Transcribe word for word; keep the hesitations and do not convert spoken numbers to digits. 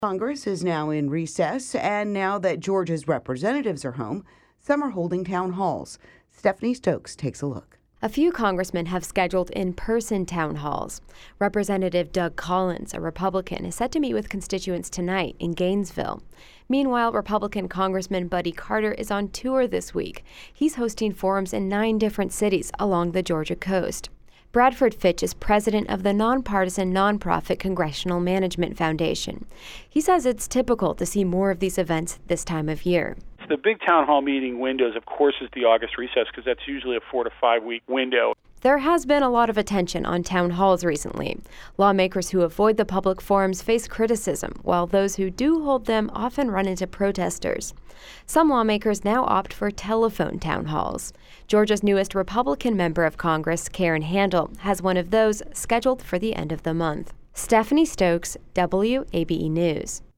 Congress is now in recess, and now that Georgia's representatives are home, some are holding town halls. Stephanie Stokes takes a look. A few congressmen have scheduled in-person town halls. Representative Doug Collins, a Republican, is set to meet with constituents tonight in Gainesville. Meanwhile, Republican Congressman Buddy Carter is on tour this week. He's hosting forums in nine different cities along the Georgia coast. Bradford Fitch is president of the nonpartisan nonprofit Congressional Management Foundation. He says it's typical to see more of these events this time of year. The big town hall meeting windows, of course, is the August recess because that's usually a four to five week window. There has been a lot of attention on town halls recently. Lawmakers who avoid the public forums face criticism, while those who do hold them often run into protesters. Some lawmakers now opt for telephone town halls. Georgia's newest Republican member of Congress, Karen Handel, has one of those scheduled for the end of the month. Stephanie Stokes, W A B E News.